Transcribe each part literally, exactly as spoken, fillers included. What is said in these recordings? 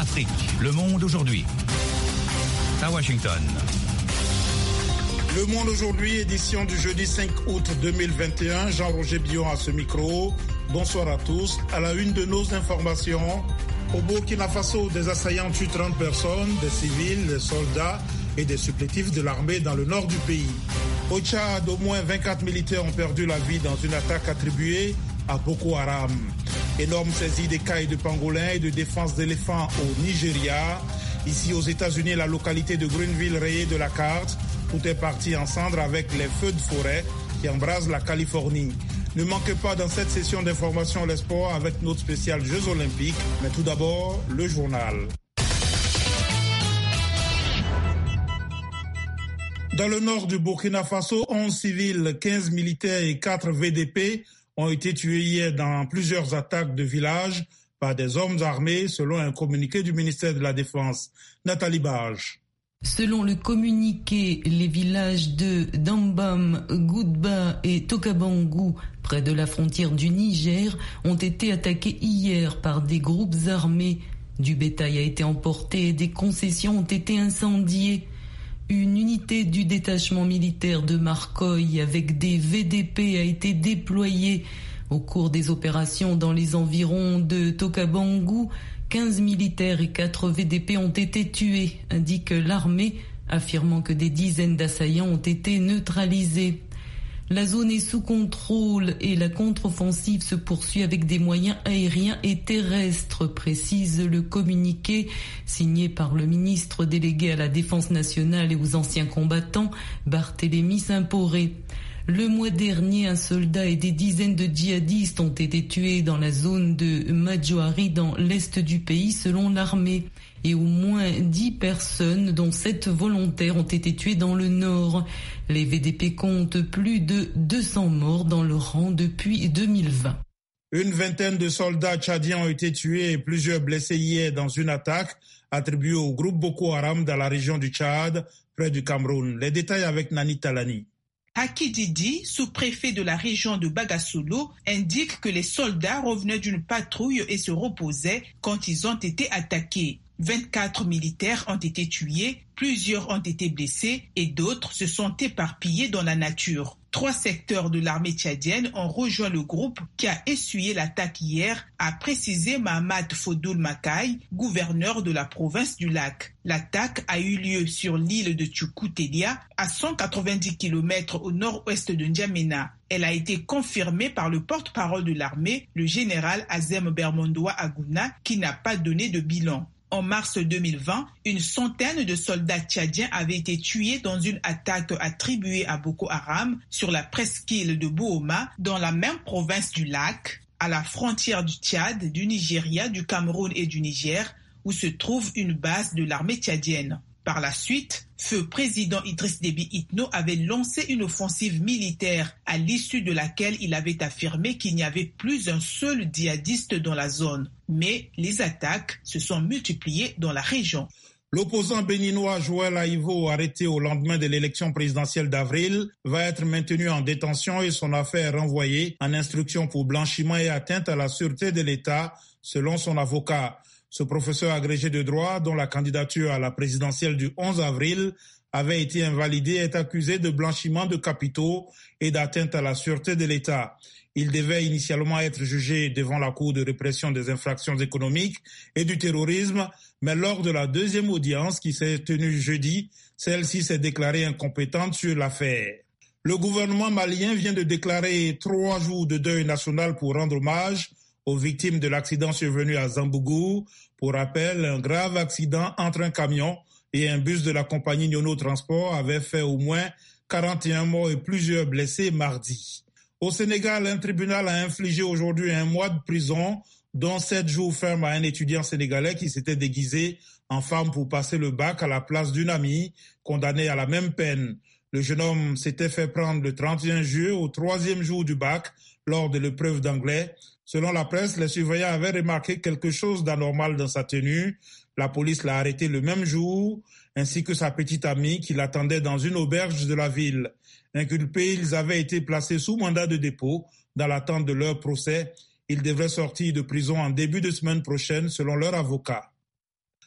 Afrique, le monde aujourd'hui. À Washington. Le Monde aujourd'hui, édition du jeudi cinq août deux mille vingt et un. Jean-Roger Billon à ce micro. Bonsoir à tous. À la une de nos informations, au Burkina Faso, des assaillants tuent trente personnes, des civils, des soldats et des supplétifs de l'armée dans le nord du pays. Au Tchad, au moins vingt-quatre militaires ont perdu la vie dans une attaque attribuée à Boko Haram. Énorme saisie d'écailles de pangolins et de défense d'éléphants au Nigeria. Ici aux États-Unis, la localité de Greenville rayée de la carte. Tout est parti en cendres avec les feux de forêt qui embrasent la Californie. Ne manquez pas dans cette session d'information les sports avec notre spécial Jeux Olympiques. Mais tout d'abord, le journal. Dans le nord du Burkina Faso, onze civils, quinze militaires et quatre V D P ont été tués hier dans plusieurs attaques de villages par des hommes armés, selon un communiqué du ministère de la Défense. Nathalie Bage. Selon le communiqué, les villages de Dambam, Goudba et Tokabangou, près de la frontière du Niger, ont été attaqués hier par des groupes armés. Du bétail a été emporté et des concessions ont été incendiées. Une unité du détachement militaire de Marcoy avec des V D P a été déployée. Au cours des opérations dans les environs de Tokabangou, quinze militaires et quatre V D P ont été tués, indique l'armée, affirmant que des dizaines d'assaillants ont été neutralisés. La zone est sous contrôle et la contre-offensive se poursuit avec des moyens aériens et terrestres, précise le communiqué signé par le ministre délégué à la Défense nationale et aux anciens combattants, Barthélémy Simporé. Le mois dernier, un soldat et des dizaines de djihadistes ont été tués dans la zone de Madjoari dans l'est du pays selon l'armée. Et au moins dix personnes, dont sept volontaires, ont été tuées dans le nord. Les V D P comptent plus de deux cents morts dans le rang depuis deux mille vingt. Une vingtaine de soldats tchadiens ont été tués et plusieurs blessés hier dans une attaque attribuée au groupe Boko Haram dans la région du Tchad, près du Cameroun. Les détails avec Nani Talani. Haki Didi, sous-préfet de la région de Bagasolo, indique que les soldats revenaient d'une patrouille et se reposaient quand ils ont été attaqués. vingt-quatre militaires ont été tués, plusieurs ont été blessés et d'autres se sont éparpillés dans la nature. Trois secteurs de l'armée tchadienne ont rejoint le groupe qui a essuyé l'attaque hier, a précisé Mahamat Fodul Makai, gouverneur de la province du Lac. L'attaque a eu lieu sur l'île de Tchoukoutélya, à cent quatre-vingt-dix kilomètres au nord-ouest de N'Djamena. Elle a été confirmée par le porte-parole de l'armée, le général Azem Bermondoua Aguna, qui n'a pas donné de bilan. En mars deux mille vingt, une centaine de soldats tchadiens avaient été tués dans une attaque attribuée à Boko Haram sur la presqu'île de Bohoma, dans la même province du Lac, à la frontière du Tchad, du Nigeria, du Cameroun et du Niger, où se trouve une base de l'armée tchadienne. Par la suite, feu président Idriss Déby Itno avait lancé une offensive militaire à l'issue de laquelle il avait affirmé qu'il n'y avait plus un seul djihadiste dans la zone. Mais les attaques se sont multipliées dans la région. L'opposant béninois Joël Aïvo, arrêté au lendemain de l'élection présidentielle d'avril, va être maintenu en détention et son affaire renvoyée en instruction pour blanchiment et atteinte à la sûreté de l'État, selon son avocat. Ce professeur agrégé de droit, dont la candidature à la présidentielle du onze avril avait été invalidée, est accusé de blanchiment de capitaux et d'atteinte à la sûreté de l'État. Il devait initialement être jugé devant la Cour de répression des infractions économiques et du terrorisme, mais lors de la deuxième audience qui s'est tenue jeudi, celle-ci s'est déclarée incompétente sur l'affaire. Le gouvernement malien vient de déclarer trois jours de deuil national pour rendre hommage aux victimes de l'accident survenu à Zambougou. Pour rappel, un grave accident entre un camion et un bus de la compagnie Nyono Transport avait fait au moins quarante et un morts et plusieurs blessés mardi. Au Sénégal, un tribunal a infligé aujourd'hui un mois de prison, dont sept jours fermes à un étudiant sénégalais qui s'était déguisé en femme pour passer le bac à la place d'une amie, condamnée à la même peine. Le jeune homme s'était fait prendre le trente et un juillet au troisième jour du bac lors de l'épreuve d'anglais. Selon la presse, les surveillants avaient remarqué quelque chose d'anormal dans sa tenue. La police l'a arrêté le même jour, ainsi que sa petite amie qui l'attendait dans une auberge de la ville. Inculpés, ils avaient été placés sous mandat de dépôt dans l'attente de leur procès. Ils devraient sortir de prison en début de semaine prochaine, selon leur avocat.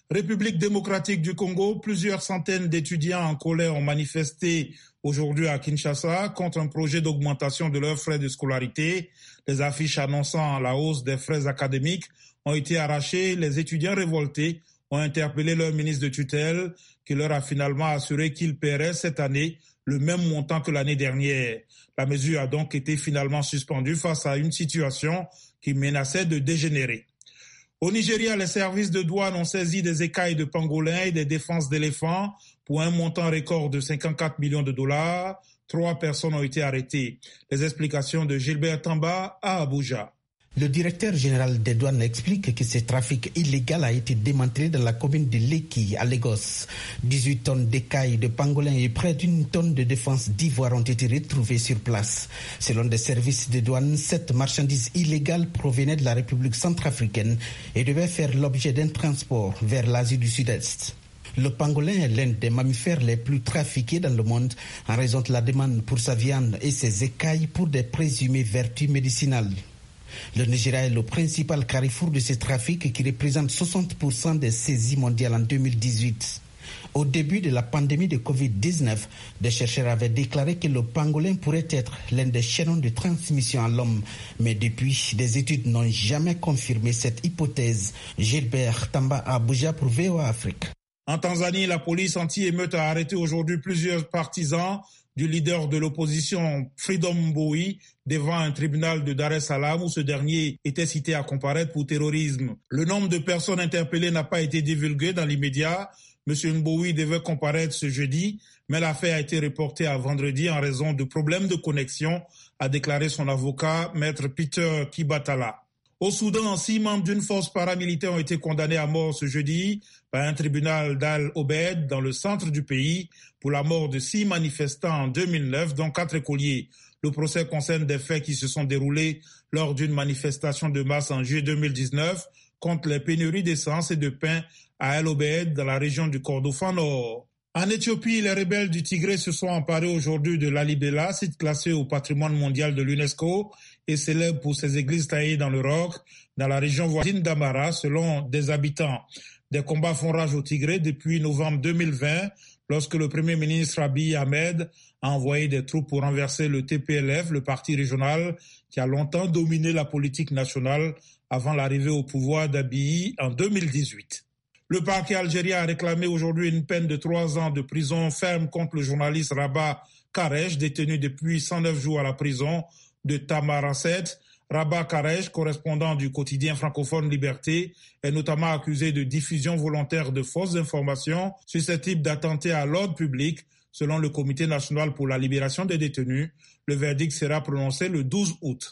République démocratique du Congo, plusieurs centaines d'étudiants en colère ont manifesté aujourd'hui à Kinshasa contre un projet d'augmentation de leurs frais de scolarité. Les affiches annonçant la hausse des frais académiques ont été arrachées. Les étudiants révoltés ont interpellé leur ministre de tutelle qui leur a finalement assuré qu'il paierait cette année le même montant que l'année dernière. La mesure a donc été finalement suspendue face à une situation qui menaçait de dégénérer. Au Nigeria, les services de douane ont saisi des écailles de pangolins et des défenses d'éléphants pour un montant record de cinquante-quatre millions de dollars. Trois personnes ont été arrêtées. Les explications de Gilbert Tamba à Abuja. Le directeur général des douanes explique que ce trafic illégal a été démantelé dans la commune de Lekki à Lagos. dix-huit tonnes d'écailles de pangolins et près d'une tonne de défense d'ivoire ont été retrouvées sur place. Selon des services de douane, cette marchandise illégale provenait de la République centrafricaine et devait faire l'objet d'un transport vers l'Asie du Sud-Est. Le pangolin est l'un des mammifères les plus trafiqués dans le monde en raison de la demande pour sa viande et ses écailles pour des présumées vertus médicinales. Le Nigeria est le principal carrefour de ce trafic qui représente soixante pour cent des saisies mondiales en deux mille dix-huit. Au début de la pandémie de covid dix-neuf, des chercheurs avaient déclaré que le pangolin pourrait être l'un des chaînons de transmission à l'homme. Mais depuis, des études n'ont jamais confirmé cette hypothèse. Gilbert Tamba à Abuja pour V O A Afrique. En Tanzanie, la police anti-émeute a arrêté aujourd'hui plusieurs partisans du leader de l'opposition Freedom Mbowe devant un tribunal de Dar es Salaam où ce dernier était cité à comparaître pour terrorisme. Le nombre de personnes interpellées n'a pas été divulgué dans l'immédiat. Monsieur Mbowe devait comparaître ce jeudi, mais l'affaire a été reportée à vendredi en raison de problèmes de connexion, a déclaré son avocat, maître Peter Kibatala. Au Soudan, six membres d'une force paramilitaire ont été condamnés à mort ce jeudi par un tribunal d'Al-Obed dans le centre du pays pour la mort de six manifestants en deux mille neuf, dont quatre écoliers. Le procès concerne des faits qui se sont déroulés lors d'une manifestation de masse en juillet deux mille dix-neuf contre les pénuries d'essence et de pain à Al-Obed dans la région du Kordofan Nord. En Éthiopie, les rebelles du Tigré se sont emparés aujourd'hui de Lalibela, site classé au patrimoine mondial de l'UNESCO et célèbre pour ses églises taillées dans le roc, dans la région voisine d'Amara, selon des habitants. Des combats font rage au Tigré depuis novembre deux mille vingt, lorsque le premier ministre Abiy Ahmed a envoyé des troupes pour renverser le T P L F, le parti régional qui a longtemps dominé la politique nationale avant l'arrivée au pouvoir d'Abiy en deux mille dix-huit. Le parquet algérien a réclamé aujourd'hui une peine de trois ans de prison ferme contre le journaliste Rabat Karej, détenu depuis cent neuf jours à la prison de Tamanrasset. Rabat Karej, correspondant du quotidien francophone Liberté, est notamment accusé de diffusion volontaire de fausses informations susceptibles d'attenter à l'ordre public, selon le Comité national pour la libération des détenus. Le verdict sera prononcé le douze août.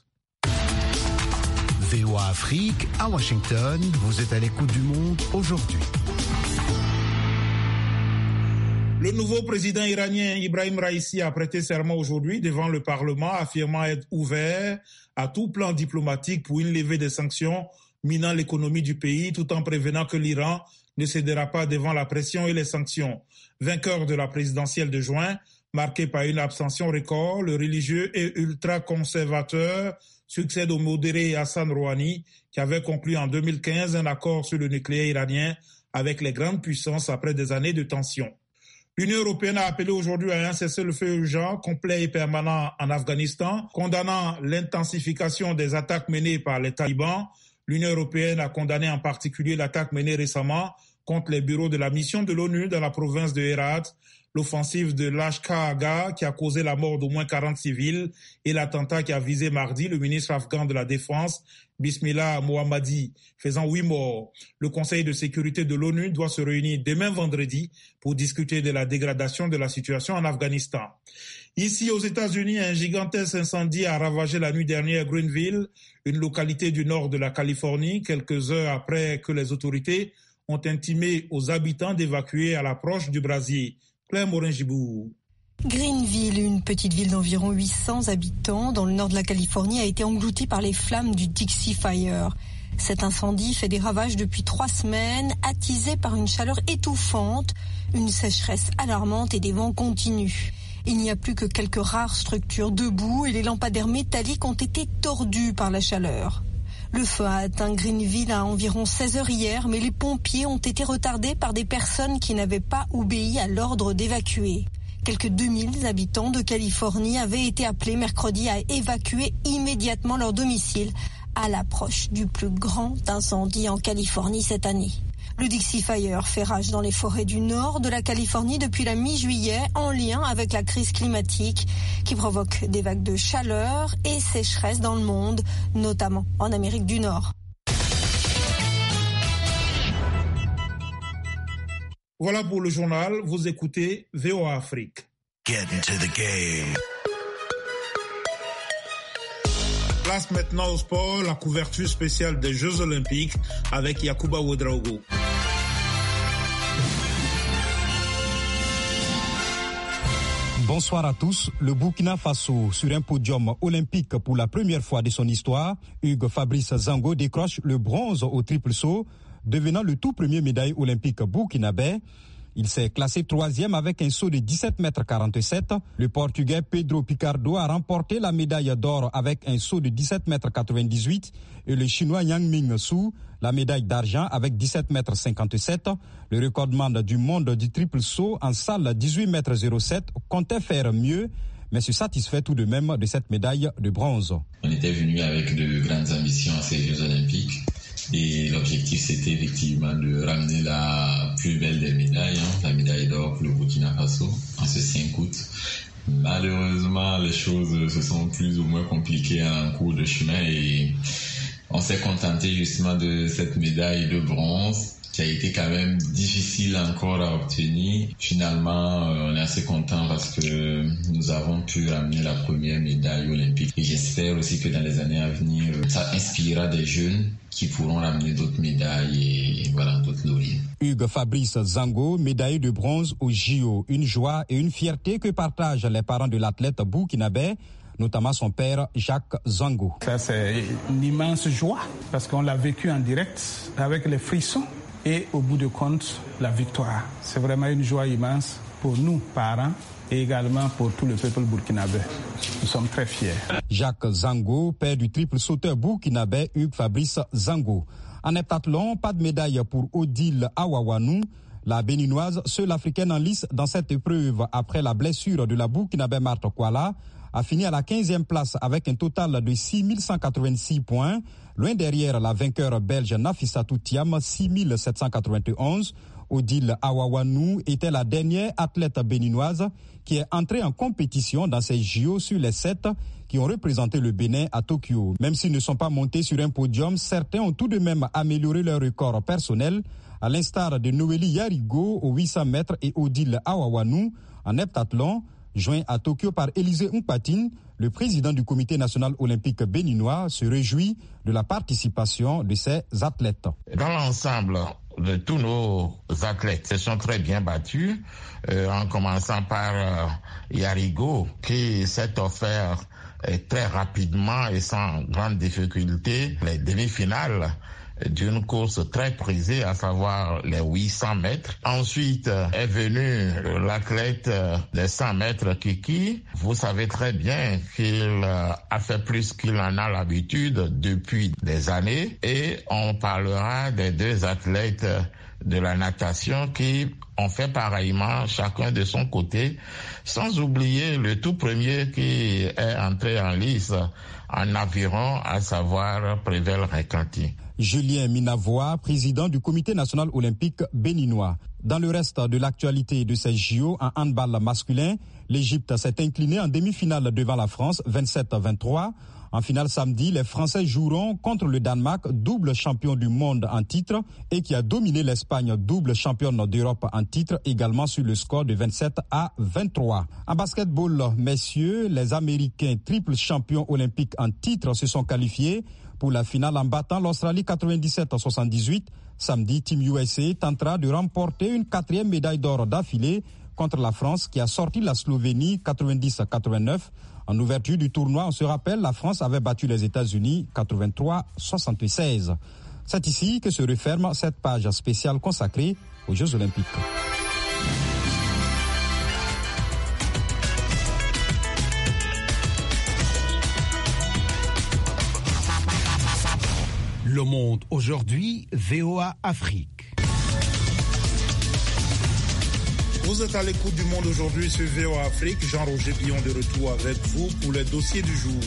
V O A Afrique, à Washington, vous êtes à l'écoute du monde aujourd'hui. Le nouveau président iranien Ibrahim Raïssi a prêté serment aujourd'hui devant le Parlement, affirmant être ouvert à tout plan diplomatique pour une levée des sanctions minant l'économie du pays, tout en prévenant que l'Iran ne cédera pas devant la pression et les sanctions. Vainqueur de la présidentielle de juin, marqué par une abstention record, le religieux et ultra-conservateur succède au modéré Hassan Rouhani, qui avait conclu en deux mille quinze un accord sur le nucléaire iranien avec les grandes puissances après des années de tensions. L'Union européenne a appelé aujourd'hui à un cessez-le-feu urgent, complet et permanent en Afghanistan, condamnant l'intensification des attaques menées par les talibans. L'Union européenne a condamné en particulier l'attaque menée récemment contre les bureaux de la mission de l'ONU dans la province de Herat, l'offensive de Lashkar-Gah qui a causé la mort d'au moins quarante civils et l'attentat qui a visé mardi le ministre afghan de la Défense, Bismillah Mohammadi, faisant huit morts. Le Conseil de sécurité de l'ONU doit se réunir demain vendredi pour discuter de la dégradation de la situation en Afghanistan. Ici, aux États-Unis, un gigantesque incendie a ravagé la nuit dernière Greenville, une localité du nord de la Californie, quelques heures après que les autorités ont intimé aux habitants d'évacuer à l'approche du brasier. Claire Morin-Gibourg. Greenville, une petite ville d'environ huit cents habitants dans le nord de la Californie, a été engloutie par les flammes du Dixie Fire. Cet incendie fait des ravages depuis trois semaines, attisé par une chaleur étouffante, une sécheresse alarmante et des vents continus. Il n'y a plus que quelques rares structures debout et les lampadaires métalliques ont été tordus par la chaleur. Le feu a atteint Greenville à environ seize heures hier, mais les pompiers ont été retardés par des personnes qui n'avaient pas obéi à l'ordre d'évacuer. Quelques deux mille habitants de Californie avaient été appelés mercredi à évacuer immédiatement leur domicile à l'approche du plus grand incendie en Californie cette année. Le Dixie Fire fait rage dans les forêts du nord de la Californie depuis la mi-juillet en lien avec la crise climatique qui provoque des vagues de chaleur et sécheresse dans le monde, notamment en Amérique du Nord. Voilà pour le journal, vous écoutez V O A Afrique. Get into the game. Place maintenant au sport, la couverture spéciale des Jeux Olympiques avec Yacouba Ouedraogo. Bonsoir à tous. Le Burkina Faso sur un podium olympique pour la première fois de son histoire. Hugues Fabrice Zango décroche le bronze au triple saut, devenant le tout premier médaille olympique burkinabé. Il s'est classé troisième avec un saut de dix-sept mètres quarante-sept. Le Portugais Pedro Picardo a remporté la médaille d'or avec un saut de dix-sept mètres quatre-vingt-dix-huit et le Chinois Yang Ming Su la médaille d'argent avec dix-sept mètres cinquante-sept. Le recordman du monde du triple saut en salle dix-huit mètres zéro sept comptait faire mieux, mais se satisfait tout de même de cette médaille de bronze. On était venu avec de grandes ambitions à ces Jeux Olympiques. Et l'objectif, c'était effectivement de ramener la plus belle des médailles, hein, la médaille d'or pour le Burkina Faso, en ce cinq août. Malheureusement, les choses se sont plus ou moins compliquées en cours de chemin et on s'est contenté justement de cette médaille de bronze qui a été quand même difficile encore à obtenir. Finalement, on est assez content parce que nous avons pu ramener la première médaille olympique. Et j'espère aussi que dans les années à venir, ça inspirera des jeunes qui pourront ramener d'autres médailles et voilà, d'autres lauriers. Hugues Fabrice Zango, médaille de bronze au J O. Une joie et une fierté que partagent les parents de l'athlète burkinabé, notamment son père Jacques Zango. Ça, c'est une immense joie parce qu'on l'a vécu en direct avec les frissons. Et au bout de compte, la victoire. C'est vraiment une joie immense pour nous, parents, et également pour tout le peuple burkinabé. Nous sommes très fiers. Jacques Zango, père du triple sauteur burkinabé Hugues Fabrice Zango. En heptathlon, pas de médaille pour Odile Awawanou. La béninoise, seule africaine en lice dans cette épreuve après la blessure de la burkinabé Marthe Koala, a fini à la quinzième place avec un total de six mille cent quatre-vingt-six points. Loin derrière la vainqueur belge Nafissatou Thiam, six mille sept cent quatre-vingt-onze. Odile Awawanou était la dernière athlète béninoise qui est entrée en compétition dans ces J O sur les sept qui ont représenté le Bénin à Tokyo. Même s'ils ne sont pas montés sur un podium, certains ont tout de même amélioré leur record personnel, à l'instar de Noélie Yarigo aux huit cents mètres et Odile Awawanou en heptathlon, joint à Tokyo par Élisée Mpatine. Le président du comité national olympique béninois se réjouit de la participation de ces athlètes. Dans l'ensemble de tous nos athlètes se sont très bien battus, euh, en commençant par euh, Yarigo, qui s'est offert euh, très rapidement et sans grande difficulté les demi-finales d'une course très prisée, à savoir les huit cents mètres. Ensuite est venu l'athlète des cent mètres Kiki. Vous savez très bien qu'il a fait plus qu'il en a l'habitude depuis des années. Et on parlera des deux athlètes de la natation qui ont fait pareillement, chacun de son côté, sans oublier le tout premier qui est entré en lice en aviron, à savoir Prével Rekanti. Julien Minavois, président du comité national olympique béninois. Dans le reste de l'actualité de ces J O en handball masculin, l'Égypte s'est inclinée en demi-finale devant la France, vingt-sept à vingt-trois. En finale samedi, les Français joueront contre le Danemark, double champion du monde en titre, et qui a dominé l'Espagne, double championne d'Europe en titre, également sur le score de vingt-sept à vingt-trois. En basketball, messieurs, les Américains triple champions olympiques en titre se sont qualifiés pour la finale en battant l'Australie quatre-vingt-dix-sept à soixante-dix-huit. Samedi, Team U S A tentera de remporter une quatrième médaille d'or d'affilée contre la France qui a sorti la Slovénie quatre-vingt-dix à quatre-vingt-neuf. En ouverture du tournoi, on se rappelle, la France avait battu les États-Unis quatre-vingt-trois à soixante-seize. C'est ici que se referme cette page spéciale consacrée aux Jeux Olympiques. Le Monde aujourd'hui, V O A Afrique. Vous êtes à l'écoute du Monde aujourd'hui sur V O A Afrique. Jean-Roger Billon de retour avec vous pour les dossiers du jour.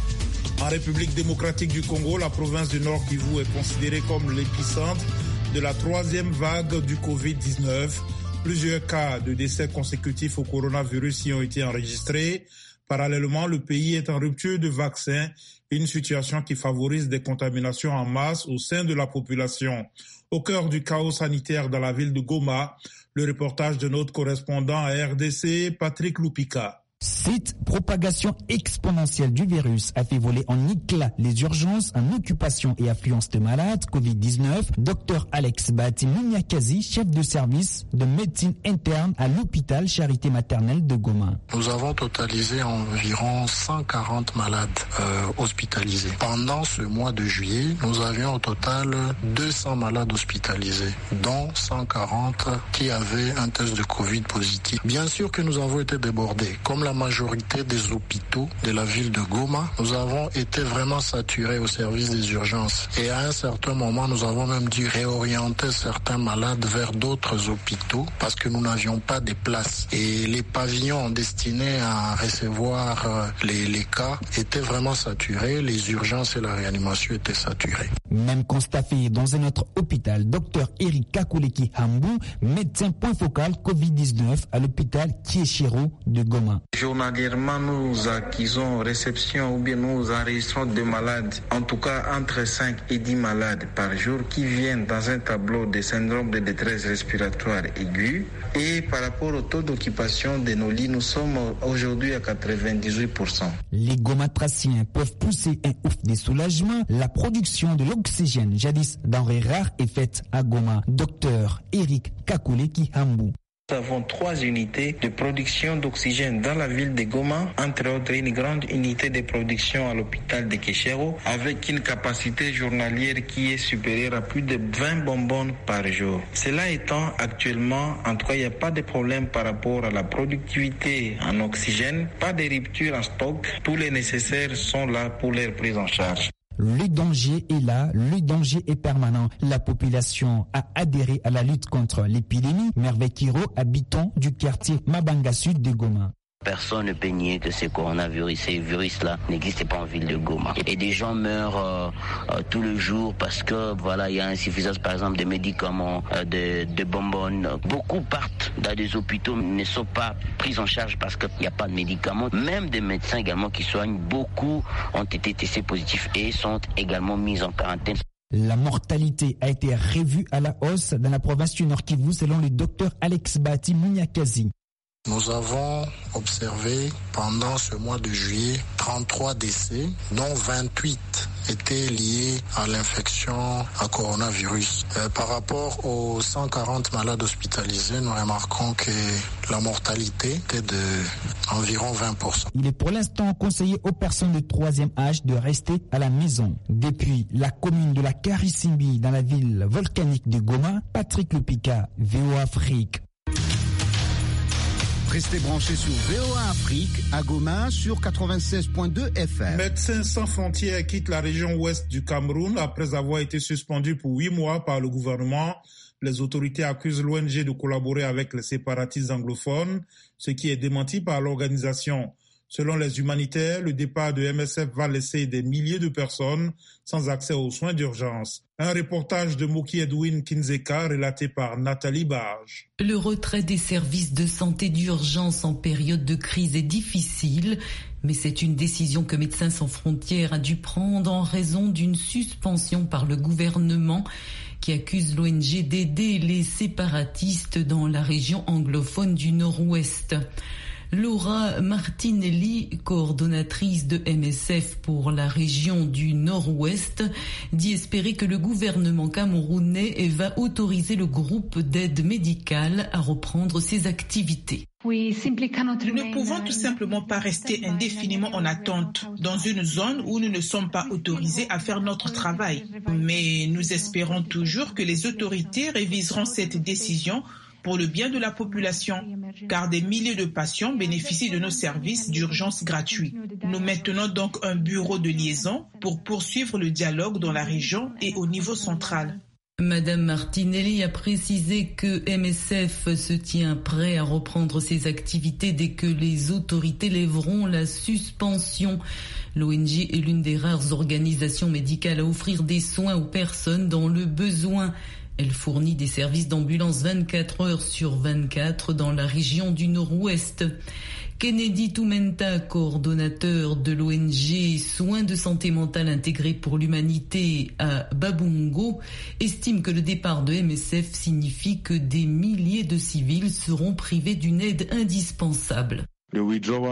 En République démocratique du Congo, la province du Nord Kivu est considérée comme l'épicentre de la troisième vague du covid dix-neuf. Plusieurs cas de décès consécutifs au coronavirus y ont été enregistrés. Parallèlement, le pays est en rupture de vaccins, une situation qui favorise des contaminations en masse au sein de la population. Au cœur du chaos sanitaire dans la ville de Goma, le reportage de notre correspondant à R D C, Patrick Lupika. Cette propagation exponentielle du virus a fait voler en éclats les urgences, en occupation et affluence de malades covid dix-neuf. Docteur Alex Bahati Munyakazi, chef de service de médecine interne à l'hôpital Charité maternelle de Goma. Nous avons totalisé environ cent quarante malades euh, hospitalisés. Pendant ce mois de juillet, nous avions au total deux cents malades hospitalisés, dont cent quarante qui avaient un test de Covid positif. Bien sûr que nous avons été débordés. Comme la La majorité des hôpitaux de la ville de Goma, nous avons été vraiment saturés au service des urgences. Et à un certain moment, nous avons même dû réorienter certains malades vers d'autres hôpitaux parce que nous n'avions pas de places. Et les pavillons destinés à recevoir les, les cas étaient vraiment saturés. Les urgences et la réanimation étaient saturées. Même constat fait dans un autre hôpital, docteur Eric Kakuleki Hambou, médecin point focal covid dix-neuf à l'hôpital Kieshiro de Goma. Journalièrement, nous acquisons réception ou bien nous enregistrons des malades, en tout cas entre cinq et dix malades par jour qui viennent dans un tableau de syndrome de détresse respiratoire aiguë. Et par rapport au taux d'occupation de nos lits, nous sommes aujourd'hui à quatre-vingt-dix-huit pour cent. Les gomatraciens peuvent pousser un ouf de soulagement. La production de l'oxygène, jadis denrée rare, est faite à Goma. Docteur Eric Kakuleki Hambou. Nous avons trois unités de production d'oxygène dans la ville de Goma, entre autres une grande unité de production à l'hôpital de Keshero, avec une capacité journalière qui est supérieure à plus de vingt bonbonnes par jour. Cela étant, actuellement, en tout cas, il n'y a pas de problème par rapport à la productivité en oxygène, pas de rupture en stock. Tous les nécessaires sont là pour leur prise en charge. Le danger est là, le danger est permanent. La population a adhéré à la lutte contre l'épidémie. Merveille Kiro, habitant du quartier Mabanga Sud de Goma. Personne ne peut nier que ce coronavirus, ces virus-là n'existent pas en ville de Goma. Et des gens meurent euh, euh, tous les jours parce que voilà, il y a insuffisance par exemple de médicaments, euh, de, de bonbonnes. Beaucoup partent dans des hôpitaux, ne sont pas pris en charge parce qu'il n'y a pas de médicaments. Même des médecins également qui soignent, beaucoup ont été testés positifs et sont également mis en quarantaine. La mortalité a été revue à la hausse dans la province du Nord Kivu selon le docteur Alex Bahati Munyakazi. Nous avons observé pendant ce mois de juillet trente-trois décès, dont vingt-huit étaient liés à l'infection à coronavirus. Euh, par rapport aux cent quarante malades hospitalisés, nous remarquons que la mortalité était d'environ vingt pour cent. Il est pour l'instant conseillé aux personnes de troisième âge de rester à la maison. Depuis la commune de la Karisimbi dans la ville volcanique de Goma, Patrick Lupika, V O A Afrique. Restez branchés sur V O A Afrique à Goma sur quatre-vingt-seize point deux F M. Médecins sans frontières quitte la région ouest du Cameroun après avoir été suspendu pour huit mois par le gouvernement. Les autorités accusent l'O N G de collaborer avec les séparatistes anglophones, ce qui est démenti par l'organisation. Selon les humanitaires, le départ de M S F va laisser des milliers de personnes sans accès aux soins d'urgence. Un reportage de Moki Edwin Kinzeka relaté par Nathalie Barge. Le retrait des services de santé d'urgence en période de crise est difficile, mais c'est une décision que Médecins sans frontières a dû prendre en raison d'une suspension par le gouvernement qui accuse l'O N G d'aider les séparatistes dans la région anglophone du Nord-Ouest. Laura Martinelli, coordonnatrice de M S F pour la région du Nord-Ouest, dit espérer que le gouvernement camerounais va autoriser le groupe d'aide médicale à reprendre ses activités. Nous ne pouvons tout simplement pas rester indéfiniment en attente dans une zone où nous ne sommes pas autorisés à faire notre travail. Mais nous espérons toujours que les autorités réviseront cette décision pour le bien de la population, car des milliers de patients bénéficient de nos services d'urgence gratuits. Nous maintenons donc un bureau de liaison pour poursuivre le dialogue dans la région et au niveau central. Madame Martinelli a précisé que M S F se tient prêt à reprendre ses activités dès que les autorités lèveront la suspension. L'O N G est l'une des rares organisations médicales à offrir des soins aux personnes dans le besoin. Elle fournit des services d'ambulance vingt-quatre heures sur vingt-quatre dans la région du Nord-Ouest. Kennedy Toumenta, coordonnateur de l'O N G Soins de santé mentale intégrés pour l'humanité à Babungo, estime que le départ de M S F signifie que des milliers de civils seront privés d'une aide indispensable. Le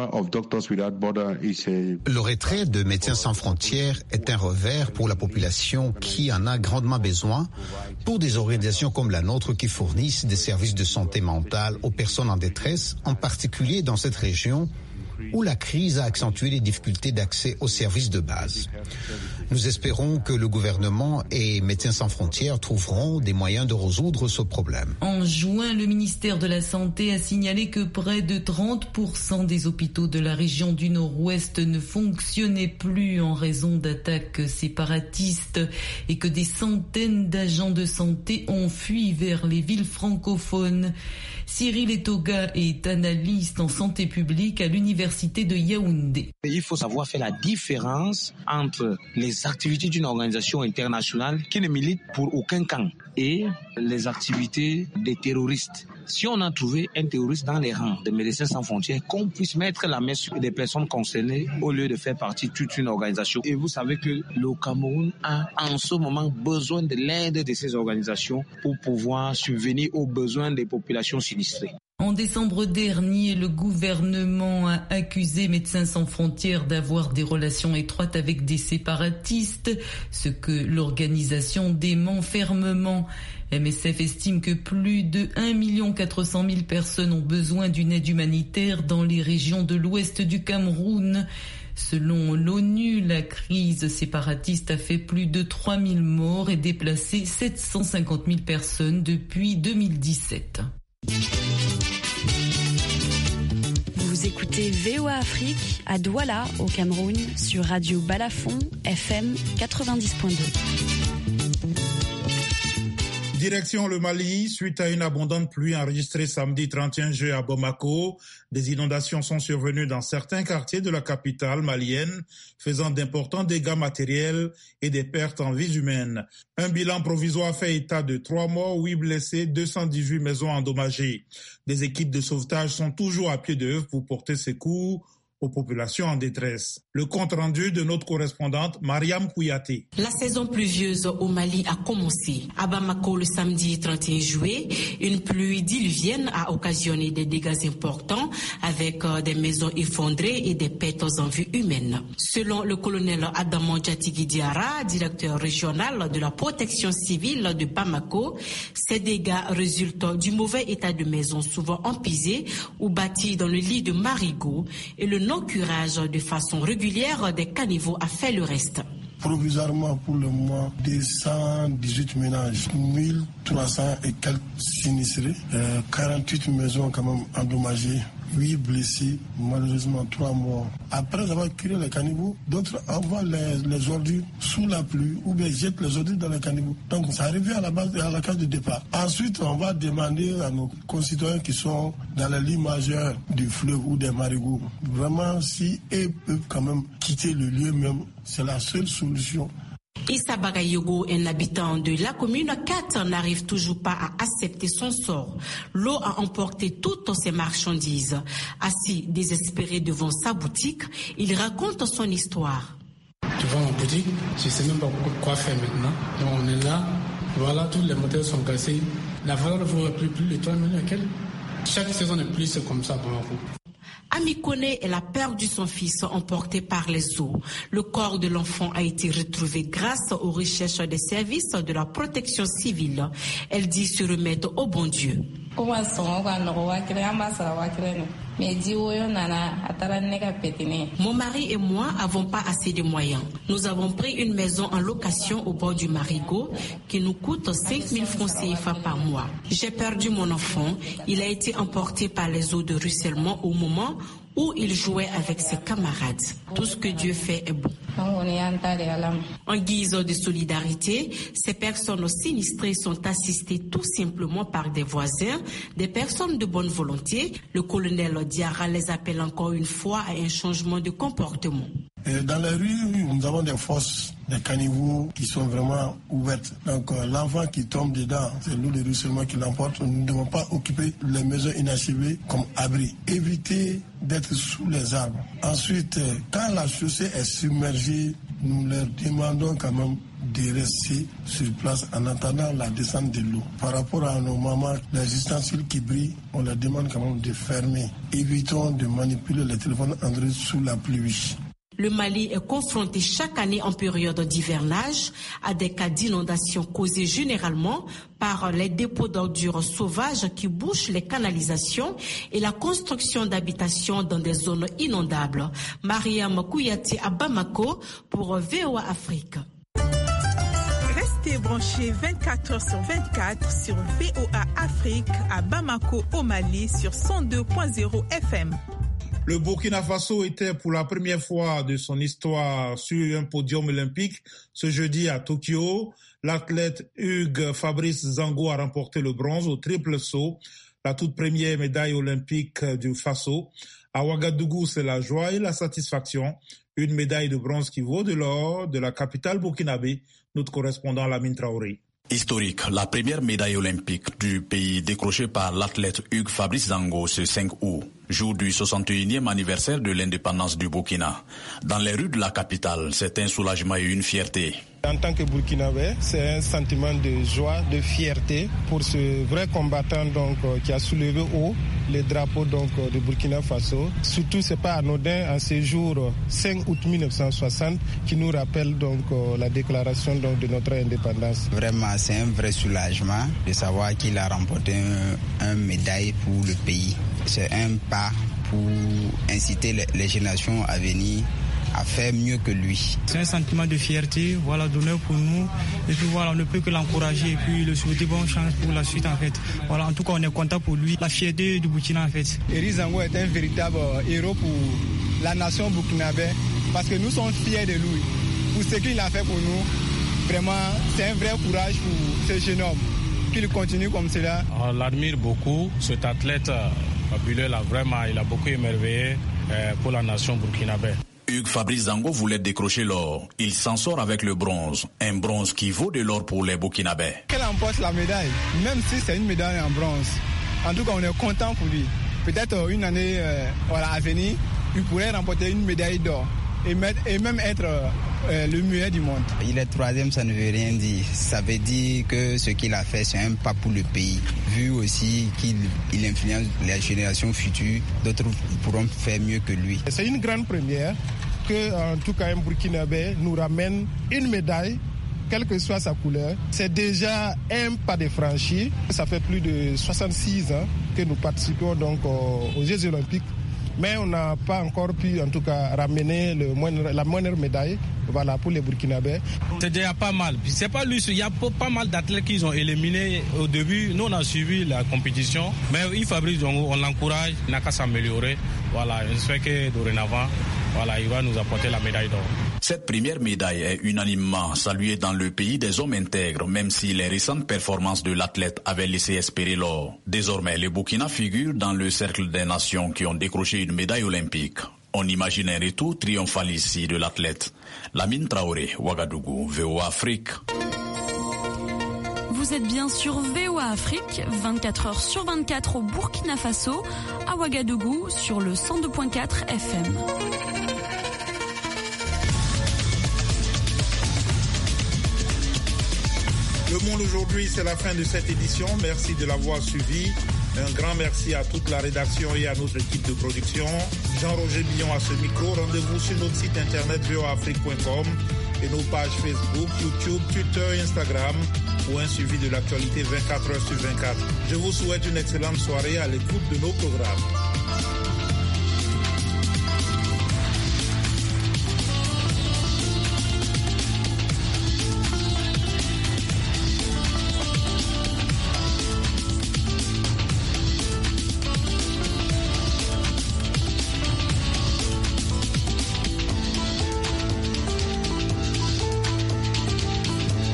retrait de Médecins sans frontières est un revers pour la population qui en a grandement besoin, pour des organisations comme la nôtre qui fournissent des services de santé mentale aux personnes en détresse, en particulier dans cette région où la crise a accentué les difficultés d'accès aux services de base. Nous espérons que le gouvernement et Médecins sans frontières trouveront des moyens de résoudre ce problème. En juin, le ministère de la Santé a signalé que près de trente pour cent des hôpitaux de la région du Nord-Ouest ne fonctionnaient plus en raison d'attaques séparatistes et que des centaines d'agents de santé ont fui vers les villes francophones. Cyril Etoga est analyste en santé publique à l'université de Yaoundé. Il faut savoir faire la différence entre les activités d'une organisation internationale qui ne milite pour aucun camp et les activités des terroristes. Si on a trouvé un terroriste dans les rangs de Médecins sans frontières, qu'on puisse mettre la main sur des personnes concernées au lieu de faire partie de toute une organisation. Et vous savez que le Cameroun a en ce moment besoin de l'aide de ces organisations pour pouvoir subvenir aux besoins des populations sinistrées. En décembre dernier, le gouvernement a accusé Médecins sans frontières d'avoir des relations étroites avec des séparatistes, ce que l'organisation dément fermement. M S F estime que plus de un million quatre cent mille personnes ont besoin d'une aide humanitaire dans les régions de l'ouest du Cameroun. Selon l'ONU, la crise séparatiste a fait plus de trois mille morts et déplacé sept cent cinquante mille personnes depuis deux mille dix-sept. Vous écoutez V O A Afrique à Douala au Cameroun sur Radio Balafon F M quatre-vingt-dix point deux. Direction le Mali, suite à une abondante pluie enregistrée samedi trente et un juillet à Bamako, des inondations sont survenues dans certains quartiers de la capitale malienne, faisant d'importants dégâts matériels et des pertes en vies humaines. Un bilan provisoire fait état de trois morts, huit blessés, deux cent dix-huit maisons endommagées. Des équipes de sauvetage sont toujours à pied d'œuvre pour porter secours aux populations en détresse. Le compte rendu de notre correspondante Mariam Kouyaté. La saison pluvieuse au Mali a commencé. À Bamako, le samedi trente et un juillet, une pluie diluvienne a occasionné des dégâts importants avec des maisons effondrées et des pertes en vie humaine. Selon le colonel Adamo Djatigui Diarra, directeur régional de la protection civile de Bamako, ces dégâts résultent du mauvais état de maisons souvent empisées ou bâties dans le lit de marigots et le non-curage de façon régulière des caniveaux a fait le reste. Provisoirement pour le mois, deux cent dix-huit ménages, mille trois cents et quelques sinistrés, euh, quarante-huit maisons quand même endommagées, huit blessés, malheureusement trois morts. Après avoir curé les caniveaux, d'autres envoient les, les ordures sous la pluie ou bien jettent les ordures dans les caniveaux. Donc ça revient à la base, à la case de départ. Ensuite, on va demander à nos concitoyens qui sont dans la ligne majeure du fleuve ou des marigots, vraiment si eux peuvent quand même quitter le lieu même, c'est la seule solution. Issa Bagayogo, un habitant de la commune quatre, n'arrive toujours pas à accepter son sort. L'eau a emporté toutes ses marchandises. Assis désespéré devant sa boutique, il raconte son histoire. Devant ma boutique, je ne sais même pas quoi faire maintenant. Donc on est là, voilà, tous les moteurs sont cassés. La valeur vaut plus, plus de trois millions. Chaque saison de pluie, c'est comme ça pour moi. Amikone, elle a perdu son fils emporté par les eaux. Le corps de l'enfant a été retrouvé grâce aux recherches des services de la protection civile. Elle dit se remettre au bon Dieu. Mon mari et moi n'avons pas assez de moyens. Nous avons pris une maison en location au bord du Marigot qui nous coûte cinq mille francs C F A par mois. J'ai perdu mon enfant. Il a été emporté par les eaux de ruissellement au moment où il jouait avec ses camarades. Tout ce que Dieu fait est bon. En guise de solidarité, ces personnes sinistrées sont assistées tout simplement par des voisins, des personnes de bonne volonté. Le colonel Diarra les appelle encore une fois à un changement de comportement. Dans les rues, nous avons des fosses, des caniveaux qui sont vraiment ouvertes. Donc l'enfant qui tombe dedans, c'est l'eau de ruissellement qui l'emporte. Nous ne devons pas occuper les maisons inachevées comme abri. Éviter d'être sous les arbres. Ensuite, quand la chaussée est submergée, nous leur demandons quand même de rester sur place en attendant la descente de l'eau. Par rapport à nos mamans, les ustensiles qui brillent, on leur demande quand même de fermer. Évitons de manipuler les téléphones Android sous la pluie. Le Mali est confronté chaque année en période d'hivernage à des cas d'inondation causés généralement par les dépôts d'ordures sauvages qui bouchent les canalisations et la construction d'habitations dans des zones inondables. Mariam Kouyati à Bamako pour V O A Afrique. Restez branchés vingt-quatre heures sur vingt-quatre sur V O A Afrique à Bamako au Mali sur cent deux point zéro F M. Le Burkina Faso était pour la première fois de son histoire sur un podium olympique ce jeudi à Tokyo. L'athlète Hugues Fabrice Zango a remporté le bronze au triple saut, la toute première médaille olympique du Faso. À Ouagadougou, c'est la joie et la satisfaction. Une médaille de bronze qui vaut de l'or de la capitale burkinabé. Notre correspondant Lamine Traoré. Historique, la première médaille olympique du pays décrochée par l'athlète Hugues Fabrice Zango ce cinq août, jour du soixante et unième anniversaire de l'indépendance du Burkina. Dans les rues de la capitale, c'est un soulagement et une fierté. En tant que Burkinabé, c'est un sentiment de joie, de fierté pour ce vrai combattant donc qui a soulevé haut les drapeaux donc de Burkina Faso. Surtout, c'est pas anodin en ce jour cinq août mille neuf cent soixante qui nous rappelle donc la déclaration donc de notre indépendance. Vraiment, c'est un vrai soulagement de savoir qu'il a remporté un, un médaille pour le pays. C'est un pas pour inciter les, les générations à venir à faire mieux que lui. C'est un sentiment de fierté, voilà, d'honneur pour nous. Et puis voilà, on ne peut que l'encourager et puis le souhaiter bonne chance pour la suite en fait. Voilà, en tout cas, on est content pour lui. La fierté du Burkina en fait. Eri Zango est un véritable héros pour la nation burkinabé parce que nous sommes fiers de lui. Pour ce qu'il a fait pour nous, vraiment, c'est un vrai courage pour ce jeune homme. Qu'il continue comme cela. On l'admire beaucoup, cet athlète fabuleux là, vraiment, il a beaucoup émerveillé pour la nation burkinabé. Hugues Fabrice Zango voulait décrocher l'or. Il s'en sort avec le bronze. Un bronze qui vaut de l'or pour les Burkinabés. Qu'elle emporte la médaille, même si c'est une médaille en bronze. En tout cas, on est content pour lui. Peut-être une année euh, voilà, à venir, il pourrait remporter une médaille d'or et, mettre, et même être euh, le meilleur du monde. Il est troisième, ça ne veut rien dire. Ça veut dire que ce qu'il a fait, c'est un pas pour le pays. Vu aussi qu'il il influence les générations futures, d'autres pourront faire mieux que lui. C'est une grande première que, en tout cas, un Burkinabé nous ramène une médaille, quelle que soit sa couleur. C'est déjà un pas de franchi. Ça fait plus de soixante-six ans que nous participons donc aux Jeux Olympiques. Mais on n'a pas encore pu, en tout cas, ramener le moindre, la moindre médaille, voilà, pour les Burkinabés. C'est déjà pas mal. C'est pas lui, il y a pas mal d'athlètes qu'ils ont éliminés au début. Nous, on a suivi la compétition, mais il Fabrice Zango, on l'encourage, il n'a qu'à s'améliorer. Voilà, j'espère que dorénavant, voilà, il va nous apporter la médaille d'or. Cette première médaille est unanimement saluée dans le pays des hommes intègres, même si les récentes performances de l'athlète avaient laissé espérer l'or. Désormais, le Burkina figure dans le cercle des nations qui ont décroché une médaille olympique. On imagine un retour triomphal ici de l'athlète. Lamine Traoré, Ouagadougou, V O A Afrique. Vous êtes bien sur V O A Afrique, vingt-quatre heures sur vingt-quatre au Burkina Faso, à Ouagadougou sur le cent deux point quatre F M. Le Monde aujourd'hui, c'est la fin de cette édition. Merci de l'avoir suivi. Un grand merci à toute la rédaction et à notre équipe de production. Jean-Roger Billon à ce micro. Rendez-vous sur notre site internet v o a afrique point com et nos pages Facebook, YouTube, Twitter, Instagram pour un suivi de l'actualité vingt-quatre heures sur vingt-quatre. Je vous souhaite une excellente soirée à l'écoute de nos programmes.